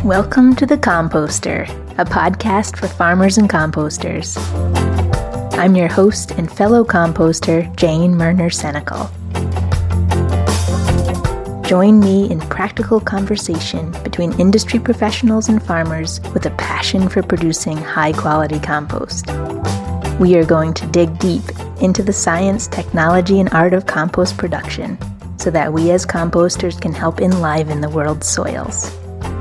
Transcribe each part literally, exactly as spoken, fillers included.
Welcome to The Composter, a podcast for farmers and composters. I'm your host and fellow composter, Jane Murner-Senecal. Join me in practical conversation between industry professionals and farmers with a passion for producing high-quality compost. We are going to dig deep into the science, technology, and art of compost production so that we as composters can help enliven the world's soils.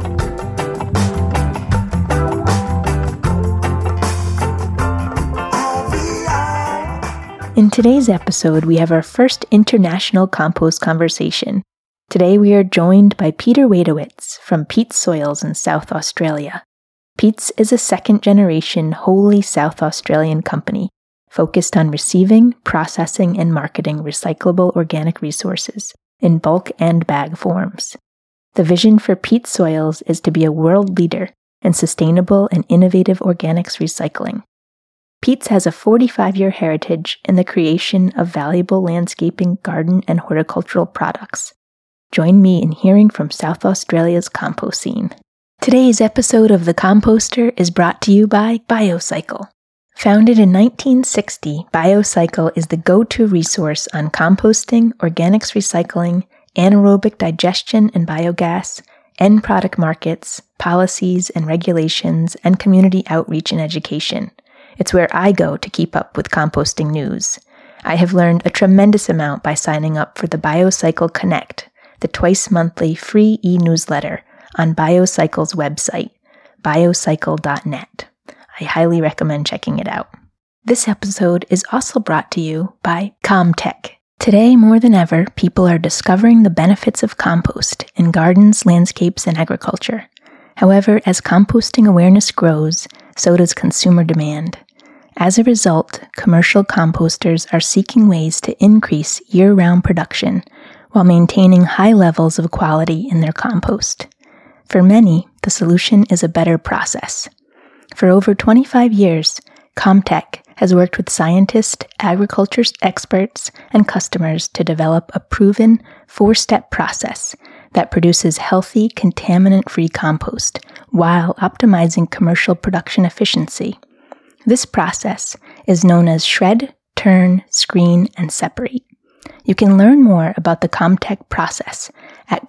In today's episode, we have our first international compost conversation. Today we are joined by Peter Wadowitz from Peats Soils in South Australia. Peats is a second-generation, wholly South Australian company focused on receiving, processing, and marketing recyclable organic resources in bulk and bag forms. The vision for Peats Soils is to be a world leader in sustainable and innovative organics recycling. Peats has a forty-five-year heritage in the creation of valuable landscaping, garden, and horticultural products. Join me in hearing from South Australia's compost scene. Today's episode of The Composter is brought to you by BioCycle. Founded in nineteen sixty, BioCycle is the go-to resource on composting, organics recycling, anaerobic digestion and biogas, end product markets, policies and regulations, and community outreach and education. It's where I go to keep up with composting news. I have learned a tremendous amount by signing up for the BioCycle Connect, the twice-monthly free e-newsletter on BioCycle's website, biocycle dot net. I highly recommend checking it out. This episode is also brought to you by ComTech. Today, more than ever, people are discovering the benefits of compost in gardens, landscapes, and agriculture. However, as composting awareness grows, so does consumer demand. As a result, commercial composters are seeking ways to increase year-round production while maintaining high levels of quality in their compost. For many, the solution is a better process. For over twenty-five years, ComTech has worked with scientists, agriculture experts, and customers to develop a proven four-step process that produces healthy, contaminant-free compost while optimizing commercial production efficiency. This process is known as shred, turn, screen, and separate. You can learn more about the ComTech process at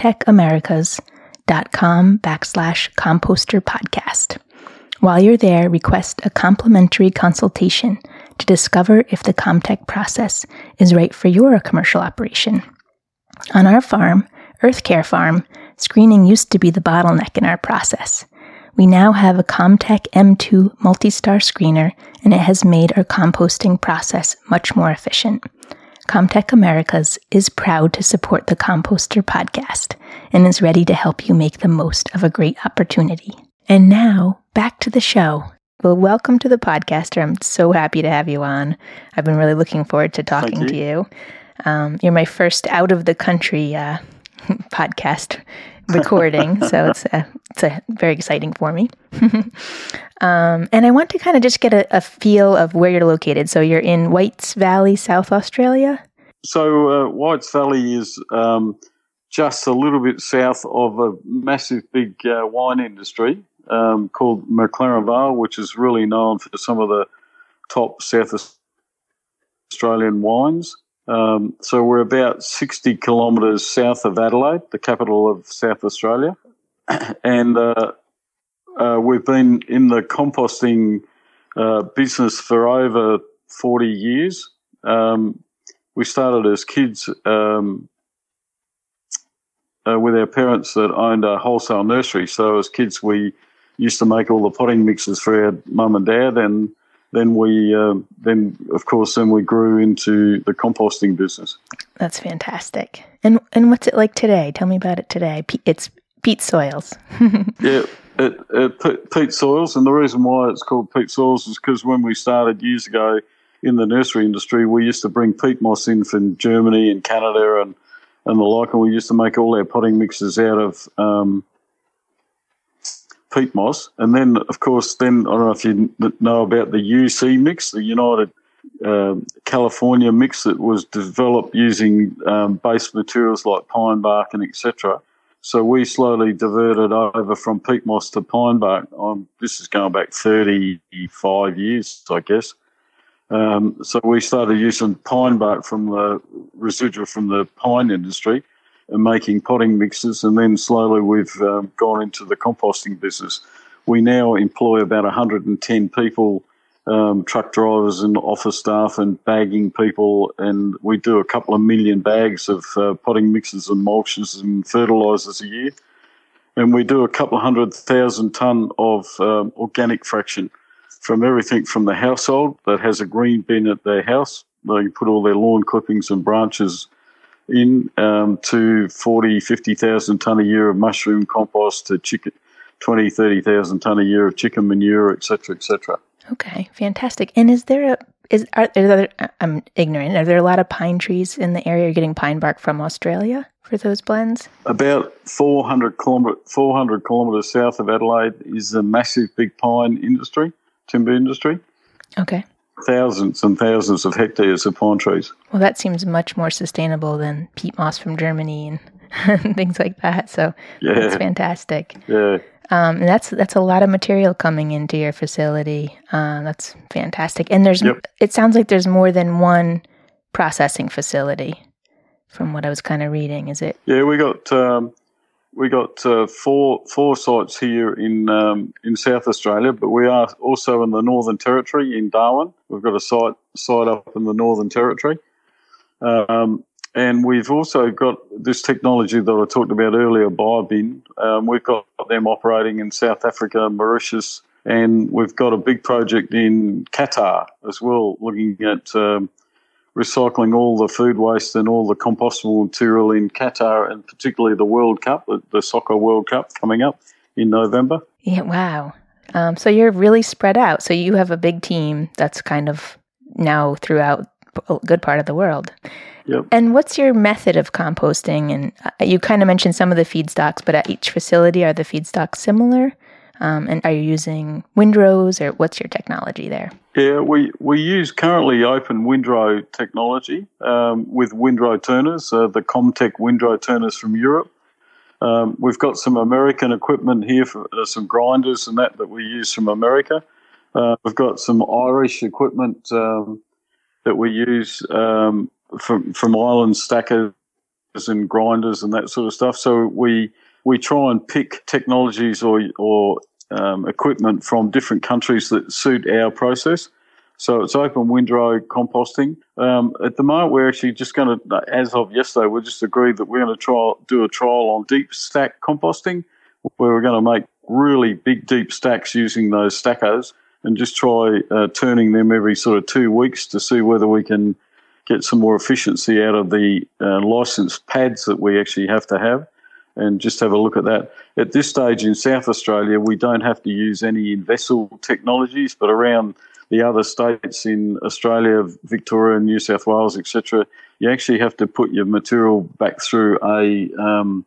comtechamericas.com backslash composter podcast. While you're there, request a complimentary consultation to discover if the ComTech process is right for your commercial operation. On our farm, Earth Care Farm, screening used to be the bottleneck in our process. We now have a ComTech M two multi-star screener, and it has made our composting process much more efficient. ComTech Americas is proud to support the Composter podcast and is ready to help you make the most of a great opportunity. And now, back to the show. Well, welcome to the podcaster. I'm so happy to have you on. I've been really looking forward to talking you. to you. Um, you're my first out-of-the-country uh, podcast recording, so it's a, it's a very exciting for me. um, and I want to kind of just get a, a feel of where you're located. So you're in Whites Valley, South Australia? So uh, Whites Valley is um, just a little bit south of a massive big uh, wine industry um, called McLaren Vale, which is really known for some of the top South Australian wines. Um, so we're about sixty kilometres south of Adelaide, the capital of South Australia. And uh, uh, we've been in the composting uh, business for over forty years. Um, we started as kids um, uh, with our parents that owned a wholesale nursery. So as kids, we used to make all the potting mixes for our mum and dad, and Then we, uh, then of course, then we grew into the composting business. That's fantastic. And and what's it like today? Tell me about it today. It's Peats Soils. yeah, it, it, Peats Soils, and the reason why it's called Peats Soils is because when we started years ago in the nursery industry, we used to bring peat moss in from Germany and Canada and, and the like, and we used to make all our potting mixes out of um, peat moss. And then, of course, then I don't know if you know about the U C mix, the United uh, California mix that was developed using um, base materials like pine bark and et cetera. So we slowly diverted over from peat moss to pine bark. Um, this is going back thirty-five years, I guess. Um, so we started using pine bark from the residual from the pine industry and making potting mixes, and then slowly we've um, gone into the composting business. We now employ about one hundred ten people, um, truck drivers and office staff and bagging people, and we do a couple of million bags of uh, potting mixes and mulches and fertilisers a year. And we do a couple of hundred thousand tonne of um, organic fraction from everything from the household that has a green bin at their house. They put all their lawn clippings and branches in um, to forty, fifty thousand tonne a year of mushroom compost to chicken, twenty, thirty thousand tonne a year of chicken manure, et cetera, et cetera. Okay, fantastic. And is there a, is, are, are there, I'm ignorant, are there a lot of pine trees in the area? You're getting pine bark from Australia for those blends? About four hundred kilometre, four hundred kilometres south of Adelaide is a massive big pine industry, timber industry. Okay. Thousands and thousands of hectares of pine trees. Well, that seems much more sustainable than peat moss from Germany and things like that. So yeah. That's fantastic. Yeah. Um, and that's that's a lot of material coming into your facility. Uh, that's fantastic. And there's yep. It sounds like there's more than one processing facility from what I was kind of reading. Is it? Yeah, we got um, we got uh, four four sites here in um, in South Australia, but we are also in the Northern Territory in Darwin. We've got a site site up in the Northern Territory. Um, And we've also got this technology that I talked about earlier, BioBin. Um, we've got them operating in South Africa, Mauritius, and we've got a big project in Qatar as well, looking at um, recycling all the food waste and all the compostable material in Qatar, and particularly the World Cup, the, the Soccer World Cup coming up in November. Yeah, wow. Um, so you're really spread out. So you have a big team that's kind of now throughout a good part of the world. Yep. And what's your method of composting? And uh, you kind of mentioned some of the feedstocks, but at each facility, are the feedstocks similar? Um, and are you using windrows, or what's your technology there? Yeah, we, we use currently open windrow technology um, with windrow turners, uh, the Comtech windrow turners from Europe. Um, we've got some American equipment here, for uh, some grinders and that that we use from America. Uh, we've got some Irish equipment um, that we use um, from from Ireland, stackers and grinders and that sort of stuff. So we we try and pick technologies or or um, equipment from different countries that suit our process. So it's open windrow composting. Um, at the moment, we're actually just going to, as of yesterday, we just agreed that we're going to try do a trial on deep stack composting, where we're going to make really big deep stacks using those stackers and just try uh, turning them every sort of two weeks to see whether we can get some more efficiency out of the uh, licensed pads that we actually have to have, and just have a look at that. At this stage in South Australia, we don't have to use any in-vessel technologies, but around the other states in Australia, Victoria, New South Wales, et cetera, you actually have to put your material back through a um,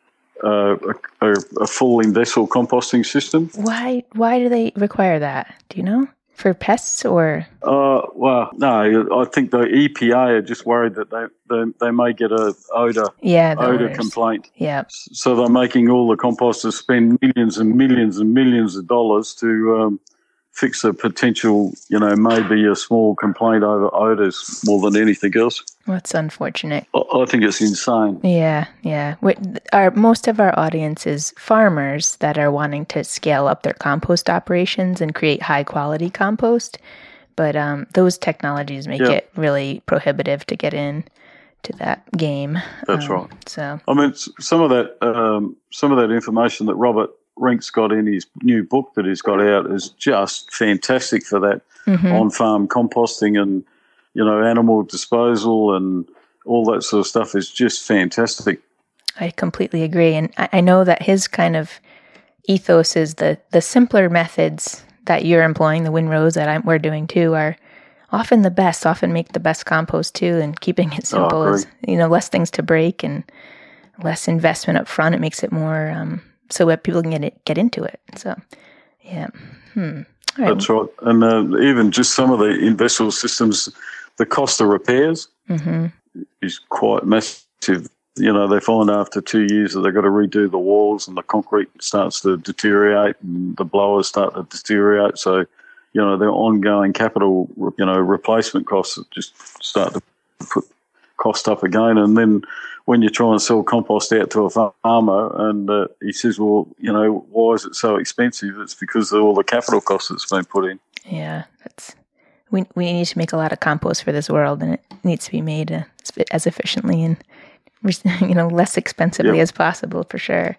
uh, a, a full in-vessel composting system. Why? Why do they require that? Do you know? For pests or? Uh, well, no, I think the E P A are just worried that they they, they may get a odour yeah, odour odors. complaint. Yeah. So they're making all the composters spend millions and millions and millions of dollars to um, fix a potential, you know, maybe a small complaint over odours more than anything else. That's unfortunate. I, I think it's insane. Yeah, yeah. Our, most of our audience is farmers that are wanting to scale up their compost operations and create high-quality compost. But um, those technologies make yeah. it really prohibitive to get in to that game. That's um, right. So I mean, some of that, um, some of that information that Robert Rink's got in his new book that he's got out is just fantastic for that mm-hmm. on-farm composting and, you know, animal disposal and all that sort of stuff is just fantastic. I completely agree. And I, I know that his kind of ethos is the, the simpler methods that you're employing, the windrows that I'm, we're doing too, are often the best, often make the best compost too, and keeping it simple oh, is, you know, less things to break and less investment up front. It makes it more... Um, so that people can get it, get into it. So, yeah. Hmm. All right. That's right. And uh, even just some of the in-vessel systems, the cost of repairs mm-hmm. is quite massive you know, they find after two years that they've got to redo the walls and the concrete starts to deteriorate and the blowers start to deteriorate. So, you know, their ongoing capital, you know, replacement costs just start to put cost up again. And then when you try and sell compost out to a farmer and uh, he says, well, you know, why is it so expensive? It's because of all the capital costs that's been put in. Yeah, that's we we need to make a lot of compost for this world, and it needs to be made uh, as efficiently and, you know, less expensively yep. as possible, for sure.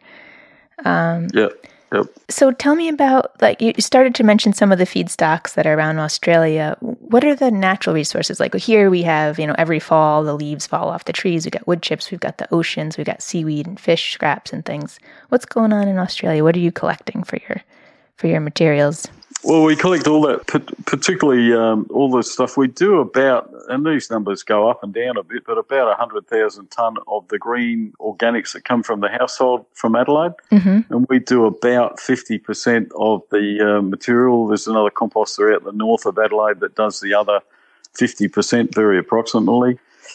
Um, yeah. Yep. So tell me about, like, you started to mention some of the feedstocks that are around Australia. What are the natural resources? Like here we have, you know, every fall the leaves fall off the trees. We've got wood chips, we've got the oceans, we've got seaweed and fish scraps and things. What's going on in Australia? What are you collecting for your for your materials? Well, we collect all that, particularly um, all the stuff. We do about, and these numbers go up and down a bit, but about one hundred thousand tonne of the green organics that come from the household from Adelaide. Mm-hmm. And we do about fifty percent of the uh, material. There's another composter out the north of Adelaide that does the other fifty percent, very approximately.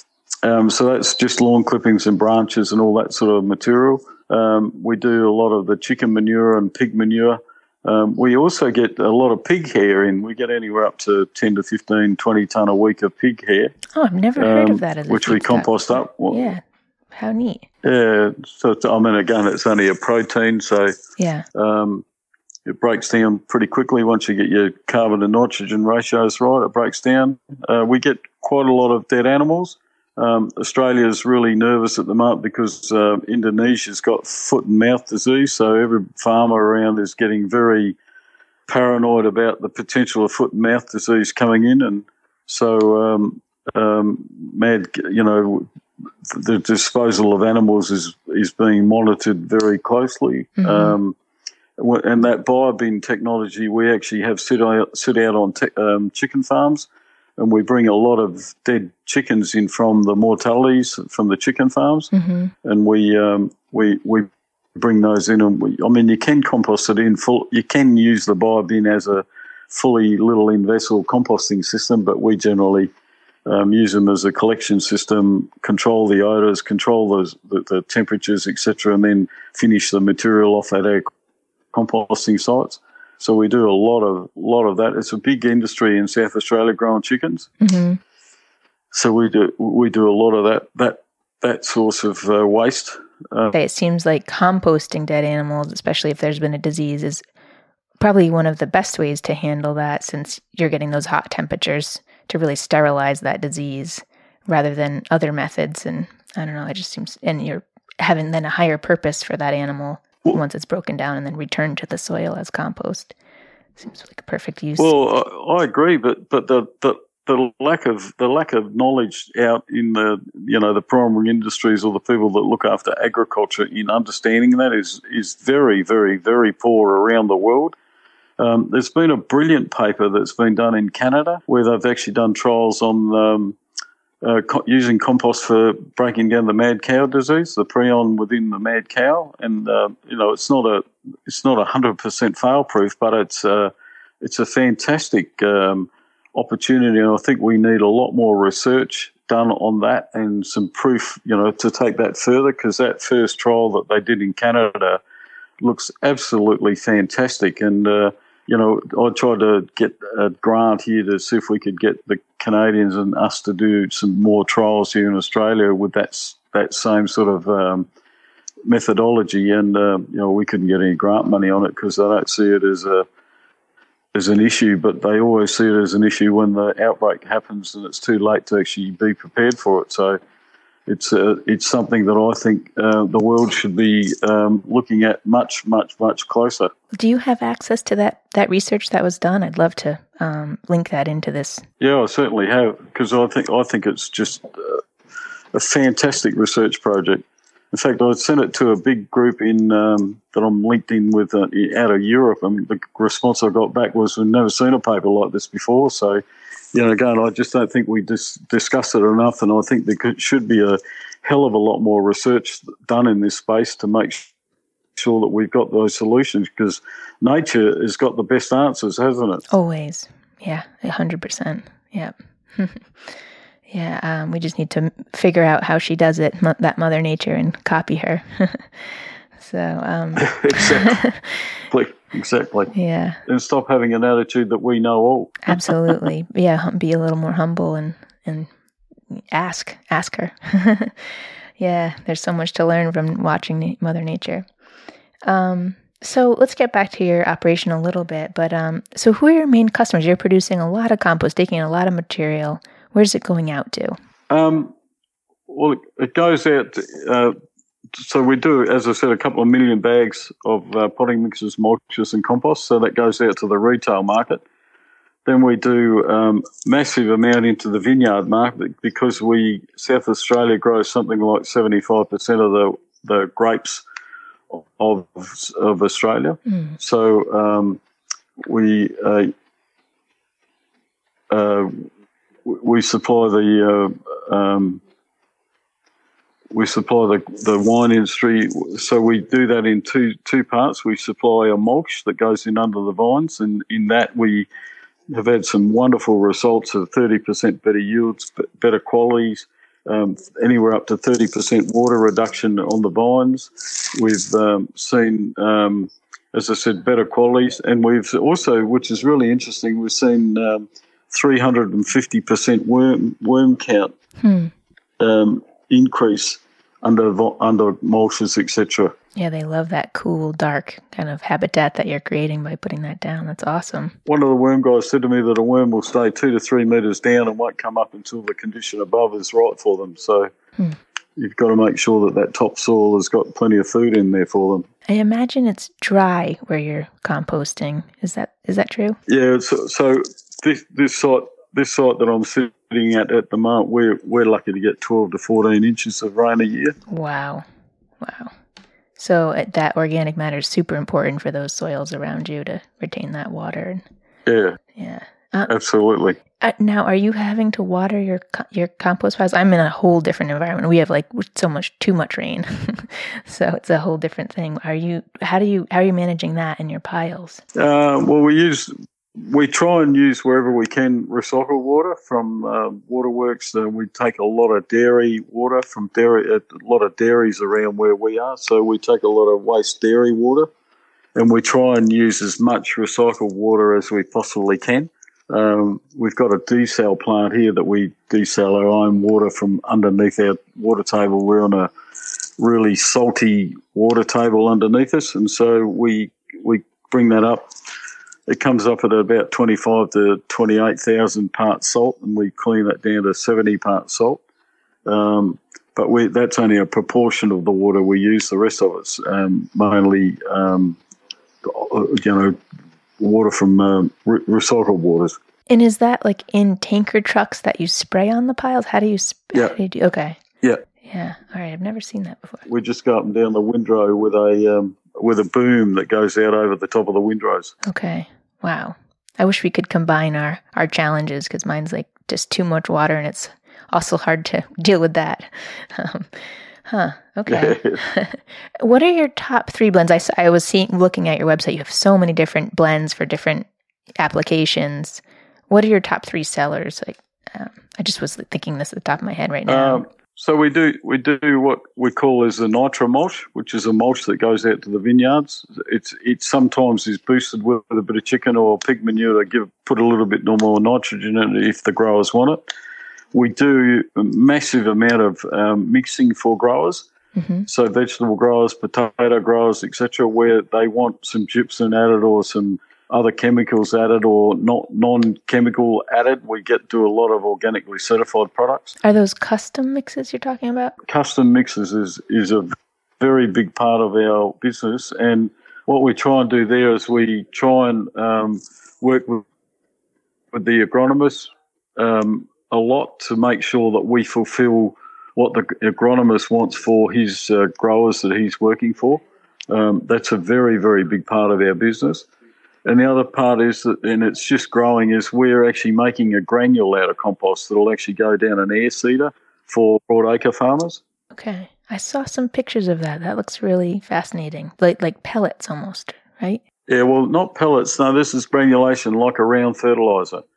Um, so that's just lawn clippings and branches and all that sort of material. Um, we do a lot of the chicken manure and pig manure. Um, we also get a lot of pig hair in. We get anywhere up to ten to fifteen, twenty tonne a week of pig hair. Oh, I've never um, heard of that as a which we compost up. Well, yeah, how neat. Yeah, so it's, I mean, again, it's only a protein, so yeah, um, it breaks down pretty quickly once you get your carbon to nitrogen ratios right. It breaks down. Uh, we get quite a lot of dead animals. Um, Australia's really nervous at the moment because uh, Indonesia's got foot and mouth disease, so every farmer around is getting very paranoid about the potential of foot and mouth disease coming in, and so um, um, mad, you know, the disposal of animals is is being monitored very closely. Mm-hmm. Um, and that biobin technology, we actually have sit out, sit out on te- um, chicken farms. And we bring a lot of dead chickens in from the mortalities from the chicken farms, mm-hmm. and we um, we we bring those in. And we, I mean, you can compost it in full. You can use the biobin as a fully little in vessel composting system, but we generally um, use them as a collection system, control the odours, control those, the, the temperatures, et cetera, and then finish the material off at our composting sites. So we do a lot of lot of that. It's a big industry in South Australia growing chickens. Mm-hmm. So we do we do a lot of that that that source of uh, waste. Uh, it seems like composting dead animals, especially if there's been a disease, is probably one of the best ways to handle that, since you're getting those hot temperatures to really sterilize that disease rather than other methods. And I don't know, it just seems, and you're having then a higher purpose for that animal. Well, once it's broken down and then returned to the soil as compost. Seems like a perfect use. Well, I, I agree, but but the, the the lack of the lack of knowledge out in the you know the primary industries or the people that look after agriculture in understanding that is is very very very poor around the world. Um, there's been a brilliant paper that's been done in Canada where they've actually done trials on um, Uh, co- using compost for breaking down the mad cow disease, the prion within the mad cow, and uh, you know it's not a it's not a hundred percent fail proof, but it's uh, it's a fantastic um, opportunity, and I think we need a lot more research done on that and some proof, you know, to take that further, because that first trial that they did in Canada looks absolutely fantastic, and uh, you know, I tried to get a grant here to see if we could get the Canadians and us to do some more trials here in Australia with that that same sort of um, methodology, and uh, you know, we couldn't get any grant money on it because they don't see it as a as an issue, but they always see it as an issue when the outbreak happens and it's too late to actually be prepared for it. So it's uh, it's something that I think uh, the world should be um, looking at much, much, much closer. Do you have access to that, that research that was done? I'd love to um, link that into this. Yeah, I certainly have, because I think I think it's just uh, a fantastic research project. In fact, I sent it to a big group in um, that I'm linked in with uh, out of Europe, and the response I got back was, "We've never seen a paper like this before." So, you know, again, I just don't think we dis- discuss it enough, and I think there could, should be a hell of a lot more research done in this space to make sure that we've got those solutions, because nature has got the best answers, hasn't it? Always. Yeah, one hundred percent. Yeah. Yeah, um, we just need to figure out how she does it, mo- that Mother Nature, and copy her. so, um, exactly, exactly. Yeah, and stop having an attitude that we know all. Absolutely, yeah. hum- Be a little more humble and and ask ask her. Yeah, there's so much to learn from watching na- Mother Nature. Um, so let's get back to your operation a little bit. But um, so who are your main customers? You're producing a lot of compost, taking a lot of material. Where's it going out to? Um, well, it, it goes out. To, uh, so we do, as I said, a couple of million bags of uh, potting mixes, mulches, and compost. So that goes out to the retail market. Then we do um, massive amount into the vineyard market because we South Australia grows something like seventy-five percent of the the grapes of of Australia. Mm. So um, we uh, uh, we supply the uh, um, we supply the, the wine industry. So we do that in two two parts. We supply a mulch that goes in under the vines, and in that we have had some wonderful results of thirty percent better yields, better qualities, um, anywhere up to thirty percent water reduction on the vines. We've um, seen, um, as I said, better qualities. And we've also, which is really interesting, we've seen um, three hundred fifty percent worm, worm count hmm. um, increase under under mulches, et cetera. Yeah, they love that cool, dark kind of habitat that you're creating by putting that down. That's awesome. One of the worm guys said to me that a worm will stay two to three metres down and won't come up until the condition above is right for them. So hmm. you've got to make sure that that topsoil has got plenty of food in there for them. I imagine it's dry where you're composting. Is that is that true? Yeah. So, so this this site this site that I'm sitting at at the moment, we're we're lucky to get twelve to fourteen inches of rain a year. Wow, wow. So uh, that organic matter is super important for those soils around you to retain that water. Yeah. Yeah. Uh, Absolutely. Uh, now, are you having to water your your compost piles? I'm in a whole different environment. We have like so much, too much rain, so it's a whole different thing. Are you? How do you? How are you managing that in your piles? Uh, well, we use. We try and use wherever we can recycled water from uh, waterworks. Uh, we take a lot of dairy water from dairy, a lot of dairies around where we are. So we take a lot of waste dairy water, and we try and use as much recycled water as we possibly can. Um, we've got a desal plant here that we desal our own water from underneath our water table. We're on a really salty water table underneath us, and so we we bring that up. It comes up at about twenty-five to twenty-eight thousand parts salt, and we clean that down to seventy parts salt. Um, but we, that's only a proportion of the water we use. The rest of it's um, mainly, um, you know, water from uh, re- recycled waters. And is that like in tanker trucks that you spray on the piles? How do you? Sp- yeah. How do you do? Okay. Yeah. Yeah. All right. I've never seen that before. We just go up and down the windrow with a um, with a boom that goes out over the top of the windrows. Okay. Wow. I wish we could combine our, our challenges because mine's like just too much water and it's also hard to deal with that. Um, huh. Okay. What are your top three blends? I, I was seeing, looking at your website, you have so many different blends for different applications. What are your top three sellers? Like, um, I just was thinking this at the top of my head right now. Um, So we do we do what we call as a nitro mulch, which is a mulch that goes out to the vineyards. It's it sometimes is boosted with a bit of chicken or pig manure to give put a little bit more nitrogen in it if the growers want it. We do a massive amount of um, mixing for growers, mm-hmm. so vegetable growers, potato growers, et cetera, where they want some gypsum added or some other chemicals added or not non-chemical added. We get to a lot of organically certified products. Are those custom mixes you're talking about? Custom mixes is, is a very big part of our business. And what we try and do there is we try and um, work with, with the agronomists um, a lot to make sure that we fulfill what the agronomist wants for his uh, growers that he's working for. Um, that's a very, very big part of our business. And the other part is that, and it's just growing, is we're actually making a granule out of compost that'll actually go down an air seeder for broadacre farmers. Okay. I saw some pictures of that. That looks really fascinating. Like like pellets almost, right? Yeah, well, not pellets. No, this is granulation, like a round fertilizer.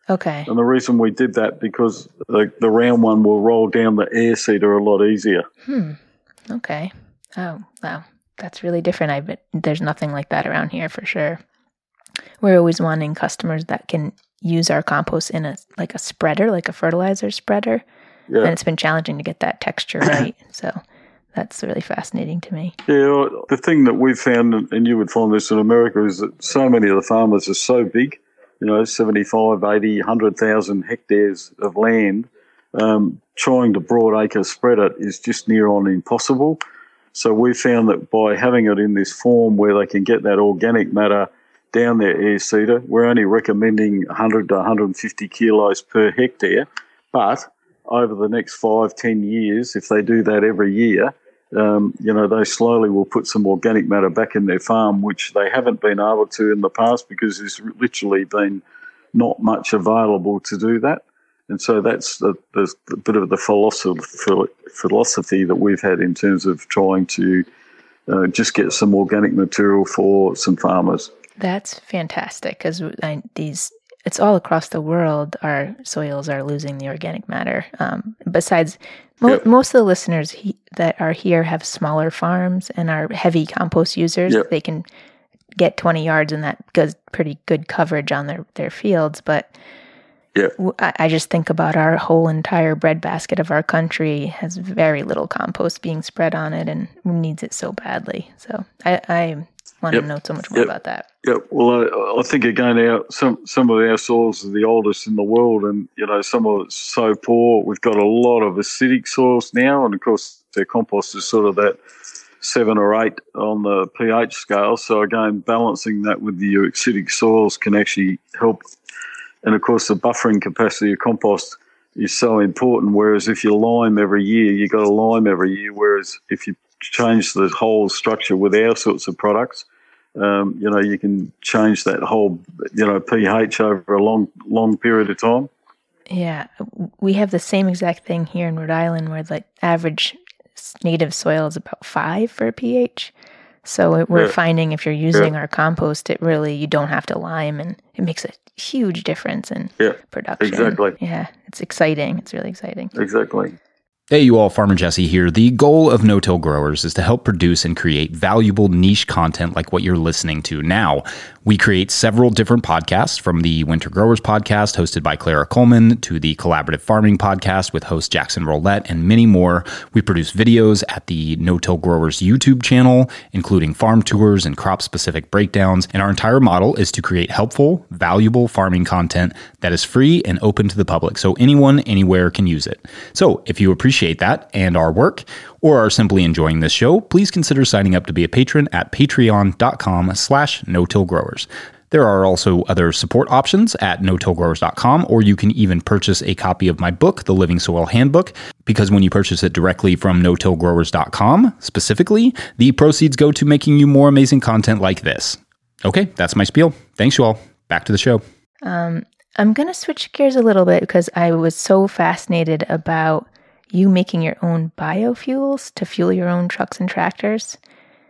Okay. And the reason we did that because the, the round one will roll down the air seeder a lot easier. Hmm. Okay. Oh, wow. That's really different. I bet there's nothing like that around here for sure. We're always wanting customers that can use our compost in a like a spreader, like a fertilizer spreader. Yeah. And it's been challenging to get that texture right. So that's really fascinating to me. Yeah, the thing that we've found, and you would find this in America, is that so many of the farmers are so big, you know, seventy-five, eighty, one hundred thousand hectares of land. Um, trying to broad acre spread it is just near on impossible. So we found that by having it in this form where they can get that organic matter down their air seeder, we're only recommending one hundred to one hundred fifty kilos per hectare. But over the next five, ten years, if they do that every year, um, you know, they slowly will put some organic matter back in their farm, which they haven't been able to in the past because there's literally been not much available to do that. And so that's the, the, the bit of the philosophy, philosophy that we've had in terms of trying to uh, just get some organic material for some farmers. That's fantastic because these it's all across the world. Our soils are losing the organic matter. Um, besides, mo- yep. most of the listeners he, that are here have smaller farms and are heavy compost users. Yep. They can get twenty yards and that gives pretty good coverage on their, their fields. But yeah. I, I just think about our whole entire breadbasket of our country has very little compost being spread on it and needs it so badly. So I, I want yep. to know so much more yep. about that. Yeah, well, I, I think again, our some some of our soils are the oldest in the world, and you know some of it's so poor. We've got a lot of acidic soils now, and of course, their compost is sort of that seven or eight on the pH scale. So again, balancing that with the acidic soils can actually help. And of course, the buffering capacity of compost is so important. Whereas if you lime every year, you got to lime every year. Whereas if you change the whole structure with our sorts of products, um, you know, you can change that whole, you know, pH over a long, long period of time. Yeah, we have the same exact thing here in Rhode Island, where the average native soil is about five for pH. So we're yeah. finding if you're using yeah. our compost, it really, you don't have to lime, and it makes a huge difference in yeah, production. Exactly. Yeah, it's exciting. It's really exciting. Exactly. Hey, you all, Farmer Jesse here. The goal of No-Till Growers is to help produce and create valuable niche content like what you're listening to now. We create several different podcasts, from the Winter Growers podcast hosted by Clara Coleman to the Collaborative Farming podcast with host Jackson Roulette and many more. We produce videos at the No-Till Growers YouTube channel, including farm tours and crop-specific breakdowns. And our entire model is to create helpful, valuable farming content that is free and open to the public, so anyone, anywhere can use it. So if you appreciate that and our work, or are simply enjoying this show, please consider signing up to be a patron at patreon.com slash no-till-growers. There are also other support options at no till growers dot com, or you can even purchase a copy of my book, The Living Soil Handbook, because when you purchase it directly from no till growers dot com, specifically, the proceeds go to making you more amazing content like this. Okay, that's my spiel. Thanks, you all. Back to the show. Um, I'm going to switch gears a little bit because I was so fascinated about you making your own biofuels to fuel your own trucks and tractors.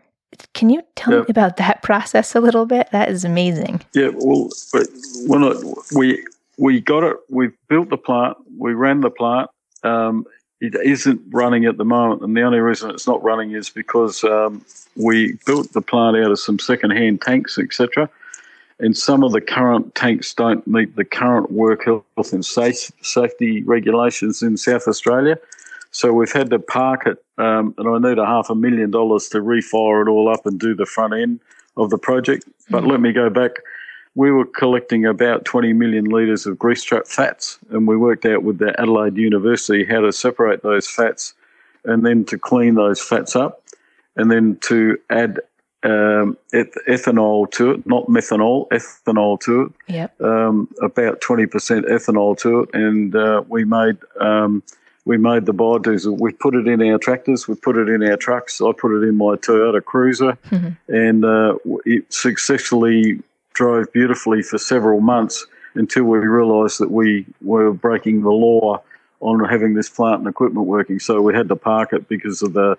Can you tell yeah. me about that process a little bit? That is amazing. Yeah, well, when I, we we got it, we built the plant, we ran the plant. Um, it isn't running at the moment, and the only reason it's not running is because um, we built the plant out of some second-hand tanks, et cetera. And some of the current tanks don't meet the current work health and safe, safety regulations in South Australia. So we've had to park it, um, and I need a half a million dollars to refire it all up and do the front end of the project. But mm-hmm. let me go back. We were collecting about twenty million litres of grease trap fats, and we worked out with the Adelaide University how to separate those fats and then to clean those fats up and then to add Um, eth- ethanol to it, not methanol, ethanol to it. Yep. Um, about twenty percent ethanol to it, and uh, we made um, we made the biodiesel. We put it in our tractors, we put it in our trucks. I put it in my Toyota Cruiser, mm-hmm. and uh, it successfully drove beautifully for several months until we realised that we were breaking the law on having this plant and equipment working. So we had to park it because of the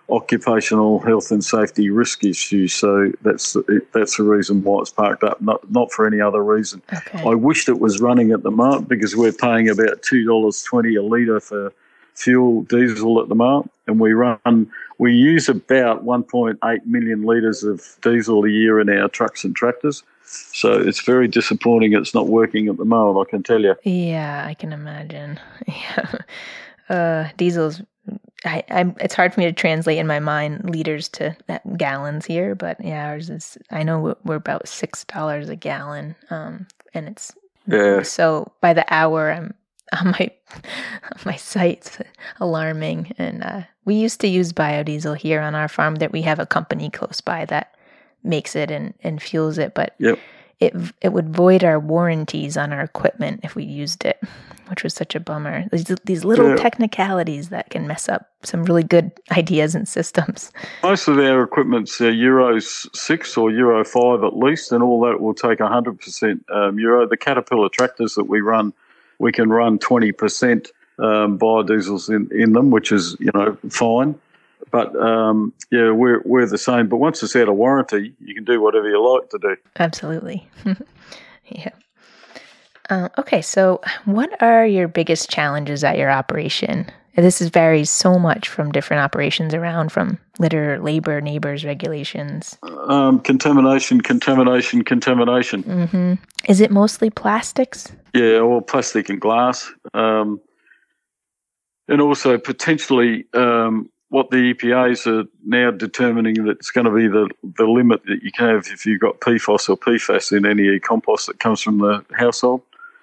occupational health and safety risk issues. So that's that's the reason why it's parked up, not not for any other reason. Okay. I wished it was running at the moment because we're paying about two dollars twenty a litre for fuel diesel at the moment, and we run we use about one point eight million litres of diesel a year in our trucks and tractors. So it's very disappointing it's not working at the moment, I can tell you. Yeah, I can imagine. Yeah, uh, diesel's. I, I'm. It's hard for me to translate in my mind liters to gallons here, but yeah, ours is. I know we're, we're about six dollars a gallon, um, and it's yeah. So by the hour, I'm on my on my site's alarming. And uh, we used to use biodiesel here on our farm. That we have a company close by that makes it and, and fuels it, but yep. it it would void our warranties on our equipment if we used it, which was such a bummer. These, these little yeah. technicalities that can mess up some really good ideas and systems. Most of our equipment's uh, Euro six or Euro five at least, and all that will take one hundred percent um, Euro. The Caterpillar tractors that we run, we can run twenty percent um, biodiesels in, in them, which is, you know, fine. But, um, yeah, we're we're the same. But once it's out of warranty, you can do whatever you like to do. Absolutely. Yeah. Uh, okay, so what are your biggest challenges at your operation? This is, varies so much from different operations around, from litter, labor, neighbors, regulations. Um, contamination, contamination, contamination. Mm-hmm. Is it mostly plastics? Yeah, well, plastic and glass. Um, and also potentially... Um, what the E P As are now determining that it's going to be the, the limit that you can have if you've got P FOS or P FAS in any compost that comes from the household.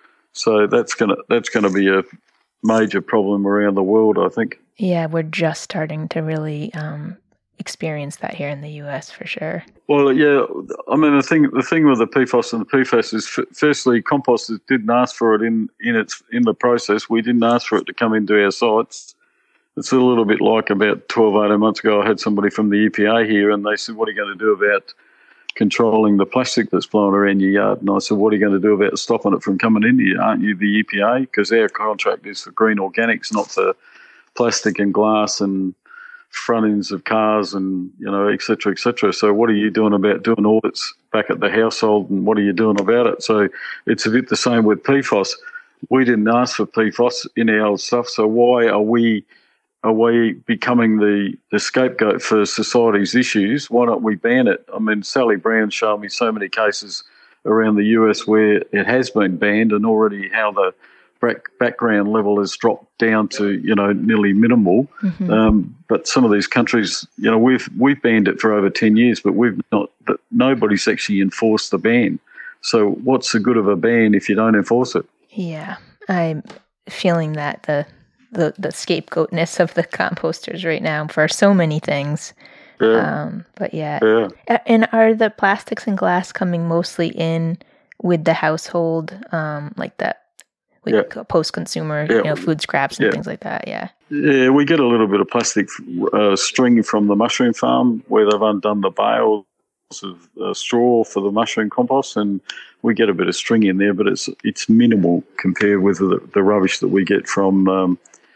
So that's going to that's going to be a major problem around the world, I think. Yeah, we're just starting to really um, experience that here in the U S for sure. Well, yeah, I mean the thing the thing with the P FOS and the P FAS is, f- firstly, composters didn't ask for it in in its in the process. We didn't ask for it to come into our sites. It's a little bit like about twelve, eighteen months ago, I had somebody from the E P A here and they said, what are you going to do about controlling the plastic that's blowing around your yard? And I said, what are you going to do about stopping it from coming in here? Aren't you the E P A? Because our contract is for green organics, not for plastic and glass and front ends of cars and, you know, et cetera, et cetera. So what are you doing about doing audits back at the household and what are you doing about it? So it's a bit the same with P FOS. We didn't ask for P FOS in our old stuff, so why are we... Are we becoming the, the scapegoat for society's issues? Why don't we ban it? I mean, Sally Brown showed me so many cases around the U S where it has been banned and already how the back, background level has dropped down to, you know, nearly minimal. Mm-hmm. Um, but some of these countries, you know, we've we've banned it for over ten years, but we've not. But nobody's actually enforced the ban. So what's the good of a ban if you don't enforce it? Yeah, I'm feeling that the... the the scapegoatness of the composters right now for so many things. Yeah. Um, but yeah. yeah. And are the plastics and glass coming mostly in with the household, um, like that, with yeah. post-consumer, yeah. you know, food scraps and yeah. things like that? Yeah. Yeah, we get a little bit of plastic uh, string from the mushroom farm where they've undone the bales of uh, straw for the mushroom compost, and we get a bit of string in there, but it's it's minimal compared with the, the rubbish that we get from um,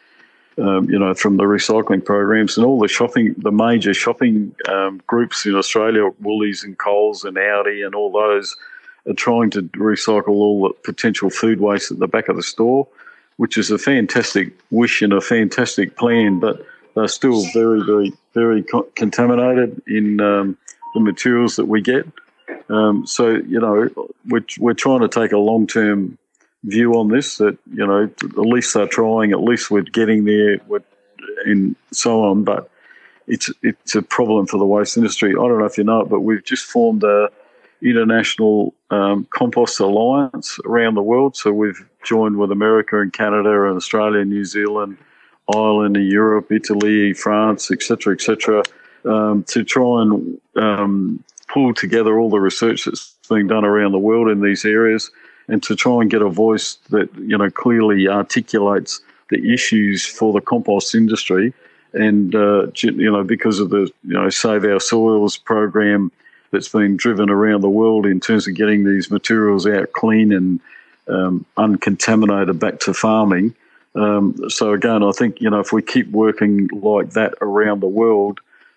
Um, you know, from the recycling programs and all the shopping, the major shopping um, groups in Australia, Woolies and Coles and Audi and all those are trying to recycle all the potential food waste at the back of the store, which is a fantastic wish and a fantastic plan, but they're still very, very, very co- contaminated in um, the materials that we get. Um, so, you know, we're, we're trying to take a long-term view on this, that, you know, at least they're trying, at least we're getting there, we're, and so on, but it's it's a problem for the waste industry. I don't know if you know it, but we've just formed a international um, compost alliance around the world. So we've joined with America and Canada and Australia, New Zealand, Ireland, Europe, Italy, France, et cetera, et cetera, um, to try and um, pull together all the research that's being done around the world in these areas, and to try and get a voice that, you know, clearly articulates the issues for the compost industry. And, uh, you know, because of the, you know, Save Our Soils program that's been driven around the world in terms of getting these materials out clean and um, uncontaminated back to farming. Um, so, again, I think, you know, if we keep working like that around the world,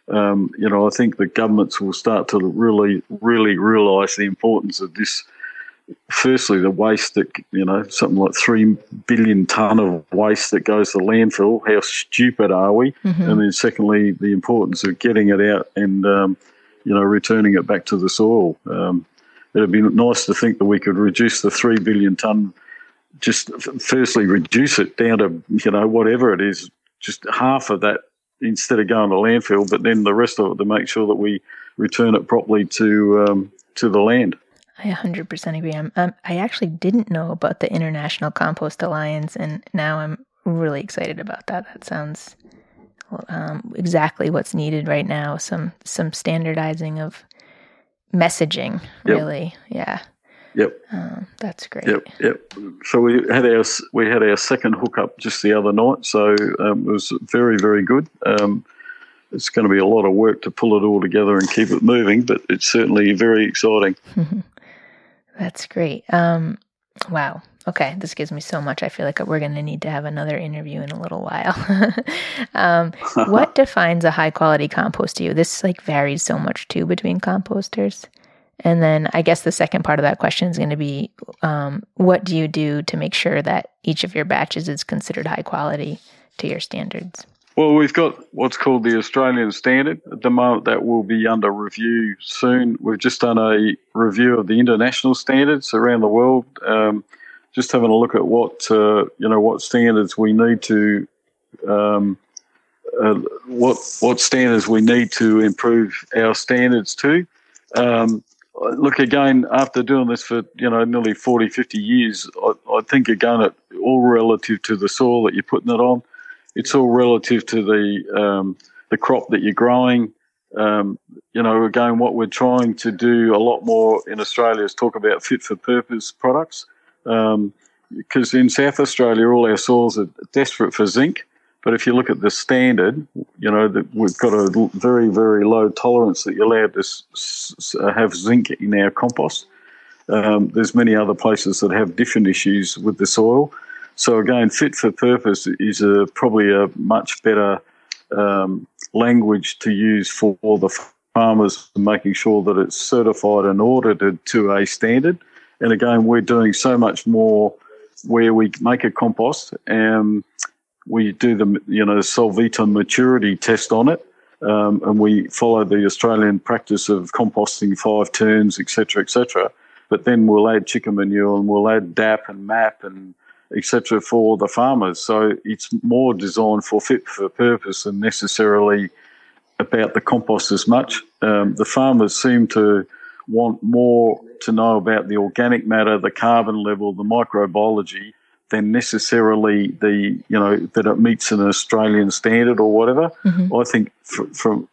Um, you know, I think the governments will start to really, really realise the importance of this. Firstly, the waste that, you know, something like three billion tonne of waste that goes to landfill. How stupid are we? Mm-hmm. And then secondly, the importance of getting it out and, um, you know, returning it back to the soil. Um, it'd be nice to think that we could reduce the three billion tonne, just firstly reduce it down to, you know, whatever it is, just half of that instead of going to landfill, but then the rest of it to make sure that we return it properly to um, to the land. I one hundred percent agree. I'm, um, I actually didn't know about the International Compost Alliance, and now I'm really excited about that. That sounds um, exactly what's needed right now. Some some standardizing of messaging, really. Yep. Yeah. Yep. Um, that's great. Yep. Yep. So we had our we had our second hookup just the other night. So um, it was very very good. Um, it's going to be a lot of work to pull it all together and keep it moving, but it's certainly very exciting. That's great. Um, wow. Okay. This gives me so much. I feel like we're going to need to have another interview in a little while. um, what defines a high quality compost to you? This like varies so much too between composters. And then I guess the second part of that question is going to be, um, what do you do to make sure that each of your batches is considered high quality to your standards? Well, we've got what's called the Australian Standard. At the moment, that will be under review soon. We've just done a review of the international standards around the world, um, just having a look at what uh, you know what standards we need to um, uh, what what standards we need to improve our standards to. Um, look, again, after doing this for you know nearly forty, fifty years, I, I think again it all relative to the soil that you're putting it on. It's all relative to the um, the crop that you're growing. Um, you know, again, what we're trying to do a lot more in Australia is talk about fit-for-purpose products. Um, because in South Australia, all our soils are desperate for zinc. But if you look at the standard, you know, that we've got a very, very low tolerance that you're allowed to s- s- have zinc in our compost. Um, there's many other places that have different issues with the soil. So again, fit for purpose is a, probably a much better um, language to use for the farmers, making sure that it's certified and audited to a standard. And again, we're doing so much more where we make a compost and we do the you know Solvita maturity test on it, um, and we follow the Australian practice of composting five turns, et cetera, et cetera. But then we'll add chicken manure and we'll add D A P and M A P and et cetera for the farmers. So it's more designed for fit for purpose than necessarily about the compost as much. Um, the farmers seem to want more to know about the organic matter, the carbon level, the microbiology, than necessarily the, you know, that it meets an Australian standard or whatever. Mm-hmm. I think for, for,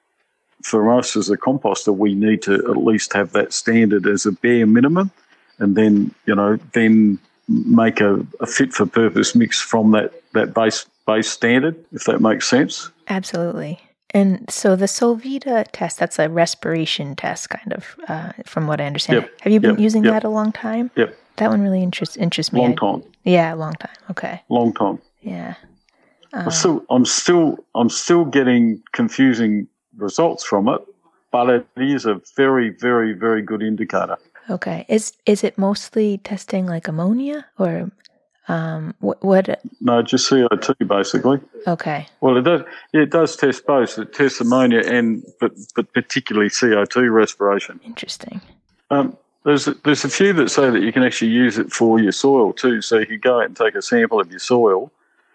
for us as a composter, we need to at least have that standard as a bare minimum, and then, you know, then make a, a fit-for-purpose mix from that, that base base standard, if that makes sense. Absolutely. And so the Solvita test, that's a respiration test, kind of, uh, from what I understand. Yep. Have you been yep. using yep. that a long time? Yep. That one really interests interests me. Long time. Yeah, a long time. Okay. Long time. Yeah. Um, I'm still, I'm still, I'm still getting confusing results from it, but it is a very, very, very good indicator. Okay. Is is it mostly testing like ammonia or um what? what no, just C O two basically. Okay. Well, it does. Yeah, it does test both. It tests ammonia and, but but particularly C O two respiration. Interesting. Um, there's there's a few that say that you can actually use it for your soil too. So you could go out and take a sample of your soil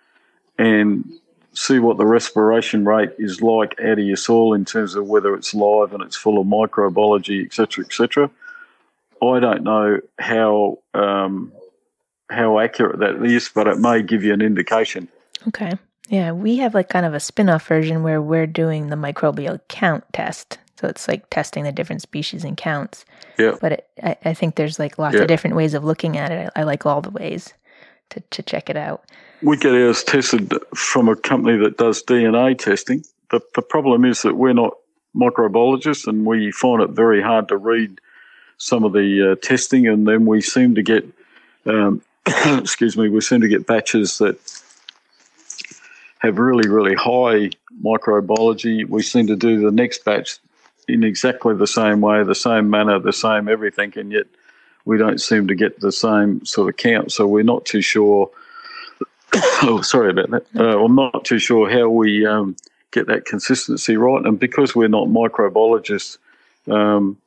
and see what the respiration rate is like out of your soil in terms of whether it's live and it's full of microbiology, et cetera, et cetera. I don't know how um, how accurate that is, but it may give you an indication. Okay. Yeah, we have like kind of a spin-off version where we're doing the microbial count test. So it's like testing the different species and counts. Yeah. But it, I, I think there's like lots yeah. of different ways of looking at it. I, I like all the ways to, to check it out. We get ours tested from a company that does D N A testing. The, the problem is that we're not microbiologists and we find it very hard to read some of the uh, testing, and then we seem to get, um, excuse me, we seem to get batches that have really, really high microbiology. We seem to do the next batch in exactly the same way, the same manner, the same everything, and yet we don't seem to get the same sort of count. So we're not too sure. Oh, sorry about that. Uh, I'm not too sure how we um, get that consistency right. And because we're not microbiologists, um,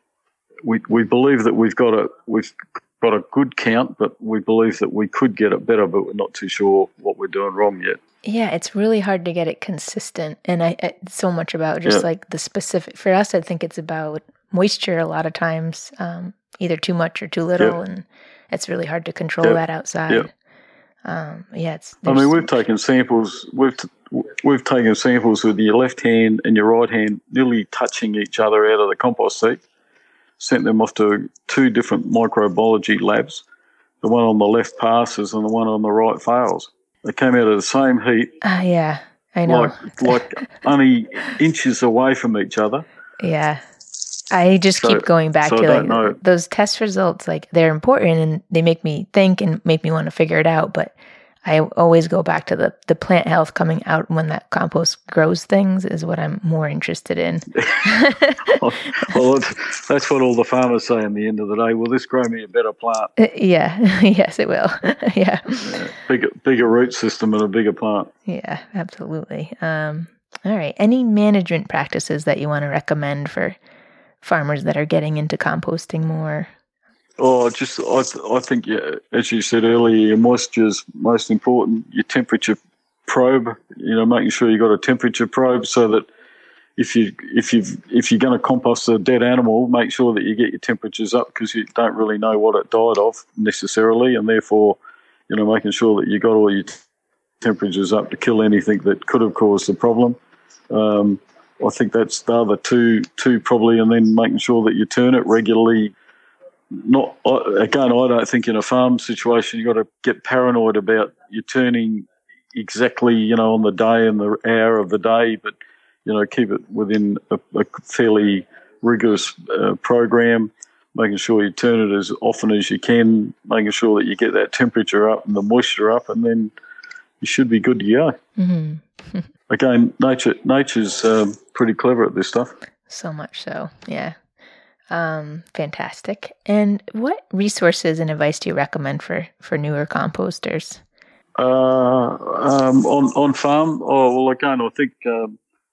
we we believe that we've got a we've got a good count, but we believe that we could get it better, but we're not too sure what we're doing wrong yet. Yeah, it's really hard to get it consistent. And I, I so much about just yeah. like the specific, for us, I think it's about moisture a lot of times, um, either too much or too little. Yeah. And it's really hard to control yeah. that outside. Yeah. Um, yeah, it's. I mean, we've taken samples, we've, t- we've taken samples with your left hand and your right hand nearly touching each other out of the compost heap, sent them off to two different microbiology labs. The one on the left passes and the one on the right fails. They came out of the same heat. Uh, yeah, I know. Like, like only inches away from each other. Yeah. I just so, keep going back so to like know. those test results. Like they're important and they make me think and make me want to figure it out. But I always go back to the, the plant health coming out when that compost grows things is what I'm more interested in. well, well, that's what all the farmers say in the end of the day. Will this grow me a better plant? Uh, yeah. Yes, it will. yeah. yeah. Bigger, bigger root system and a bigger plant. Yeah, absolutely. Um, all right. Any management practices that you want to recommend for farmers that are getting into composting more? Oh, just I, I think, yeah, as you said earlier, your moisture is most important. Your temperature probe, you know, making sure you got a temperature probe so that if you if you if you're going to compost a dead animal, make sure that you get your temperatures up because you don't really know what it died of necessarily, and therefore, you know, making sure that you got all your t- temperatures up to kill anything that could have caused the problem. Um, I think that's the other two two probably, and then making sure that you turn it regularly. Not again, I don't think in a farm situation you've got to get paranoid about you turning exactly, you know, on the day and the hour of the day, but, you know, keep it within a, a fairly rigorous uh, program, making sure you turn it as often as you can, making sure that you get that temperature up and the moisture up, and then you should be good to go. Mm-hmm. Again, nature nature's um, pretty clever at this stuff. So much so, yeah. Um, fantastic. And what resources and advice do you recommend for, for newer composters? Uh, um, on on farm, oh well, again, I think um,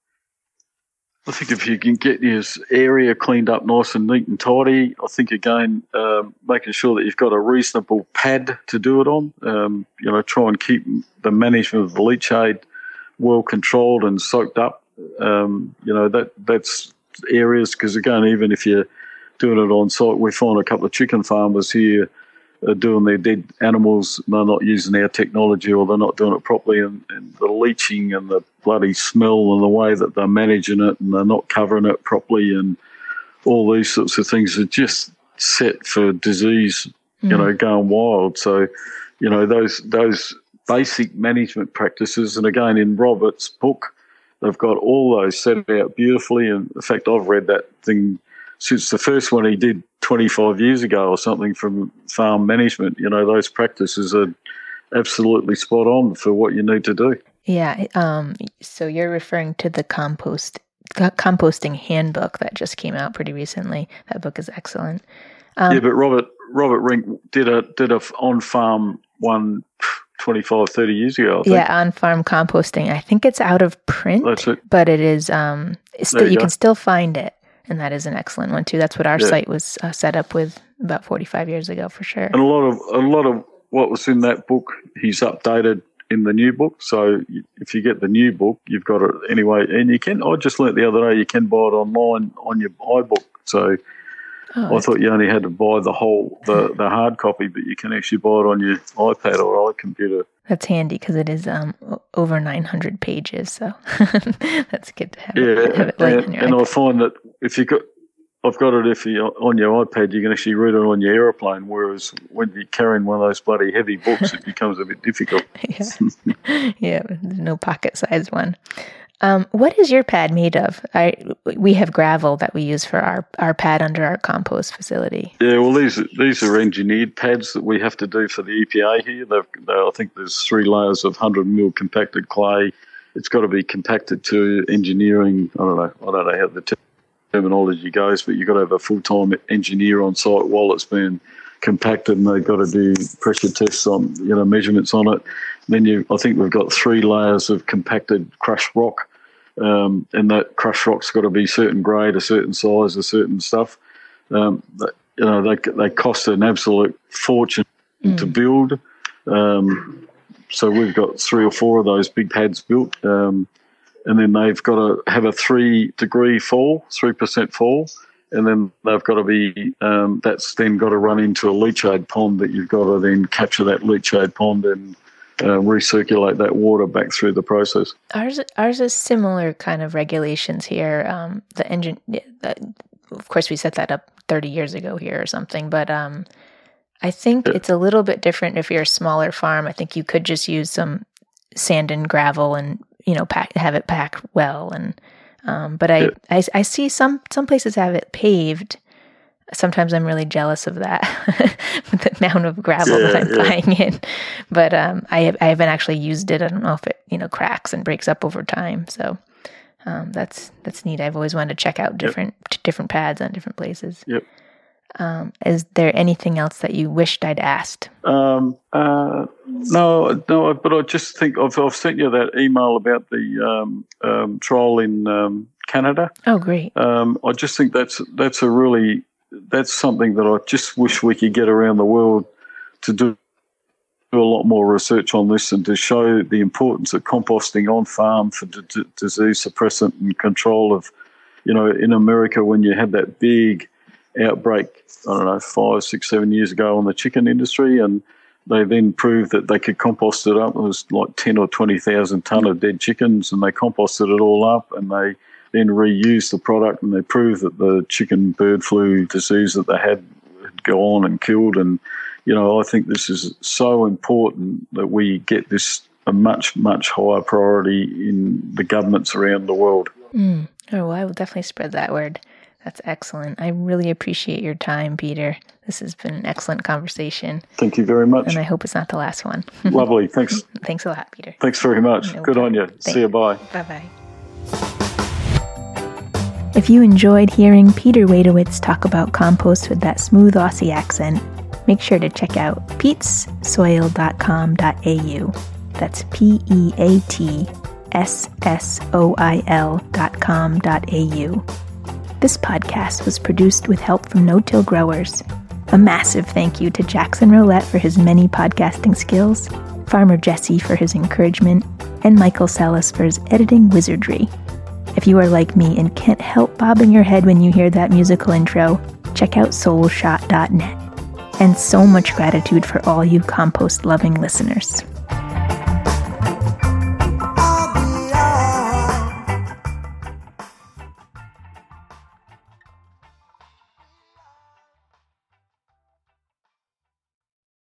I think if you can get your area cleaned up nice and neat and tidy, I think again um, making sure that you've got a reasonable pad to do it on. Um, you know, try and keep the management of the leachate well controlled and soaked up. Um, you know that that's areas because again, even if you're doing it on site, we find a couple of chicken farmers here are doing their dead animals. They're not using our technology or they're not doing it properly, and, and the leaching and the bloody smell and the way that they're managing it and they're not covering it properly and all these sorts of things are just set for disease, mm. you know, going wild. So, you know, those those basic management practices, and again, in Robert's book, they've got all those set out beautifully. And in fact, I've read that thing since the first one he did twenty-five years ago or something from farm management. You know, those practices are absolutely spot on for what you need to do. Yeah. Um, so you're referring to the compost composting handbook that just came out pretty recently. That book is excellent. Um, yeah, but Robert Robert Rink did a did a on farm one twenty-five, thirty years ago, I think. Yeah, on farm composting. I think it's out of print, That's it. But it is. Um, it's still, you, you can still find it. And that is an excellent one too. That's what our yeah. site was uh, set up with about forty-five years ago, for sure. And a lot of a lot of what was in that book, he's updated in the new book. So if you get the new book, you've got it anyway. And you can. I just learnt the other day you can buy it online on your iBook. So oh, I thought you only had to buy the whole the, the hard copy, but you can actually buy it on your iPad or iComputer. That's handy because it is um, over nine hundred pages, so that's good to have. Yeah, it, have it and, and I find that if you got, I've got it if you on your iPad, you can actually read it on your aeroplane. Whereas when you're carrying one of those bloody heavy books, it becomes a bit difficult. yeah, yeah, there's no pocket-sized one. Um, what is your pad made of? I we have gravel that we use for our, our pad under our compost facility. Yeah, well, these these are engineered pads that we have to do for the E P A here. They've, they, I think there's three layers of one hundred mil compacted clay. It's got to be compacted to engineering. I don't know. I don't know how the terminology goes, but you've got to have a full-time engineer on site while it's being compacted, and they've got to do pressure tests on, you know, measurements on it. Then you, I think we've got three layers of compacted crushed rock, um, and that crushed rock's got to be certain grade, a certain size, a certain stuff. Um, that, you know, they they cost an absolute fortune mm. to build. Um, so we've got three or four of those big pads built, um, and then they've got to have a three degree fall, three percent fall. And then they've got to be, um, that's then got to run into a leachate pond that you've got to then capture that leachate pond and uh, recirculate that water back through the process. Ours, ours is similar kind of regulations here. Um, the engine, the, of course, we set that up thirty years ago here or something, but um, I think yeah. it's a little bit different if you're a smaller farm. I think you could just use some sand and gravel and, you know, pack, have it packed well and Um, but I, yeah. I, I see some, some places have it paved. Sometimes I'm really jealous of that with the amount of gravel yeah, that I'm yeah. buying in. But um, I, have, I haven't actually used it. I don't know if it, you know, cracks and breaks up over time. So um, that's that's neat. I've always wanted to check out different yep. different pads on different places. Yep. Um, is there anything else that you wished I'd asked? Um, uh, no, no, but I just think I've, I've sent you that email about the um, um, trial in um, Canada. Oh, great. Um, I just think that's that's a really, that's something that I just wish we could get around the world to do, do a lot more research on this and to show the importance of composting on farm for d- d- disease suppressant and control of, you know, in America when you had that big outbreak, I don't know, five, six, seven years ago on the chicken industry, and they then proved that they could compost it up. It was like ten or twenty thousand tonne of dead chickens, and they composted it all up, and they then reused the product, and they proved that the chicken bird flu disease that they had had gone and killed. And, you know, I think this is so important that we get this a much, much higher priority in the governments around the world. Mm. Oh, well, I will definitely spread that word. That's excellent. I really appreciate your time, Peter. This has been an excellent conversation. Thank you very much. And I hope it's not the last one. Lovely. Thanks. Thanks a lot, Peter. Thanks very much. No Good problem. on you. Thank See you. Bye. Bye-bye. If you enjoyed hearing Peter Wadowitz talk about compost with that smooth Aussie accent, make sure to check out peats soil dot com dot a u. That's P E A T S S O I L dot com dot a u. This podcast was produced with help from No-Till Growers. A massive thank you to Jackson Roulette for his many podcasting skills, Farmer Jesse for his encouragement, and Michael Salas for his editing wizardry. If you are like me and can't help bobbing your head when you hear that musical intro, check out soul shot dot net. And so much gratitude for all you compost-loving listeners.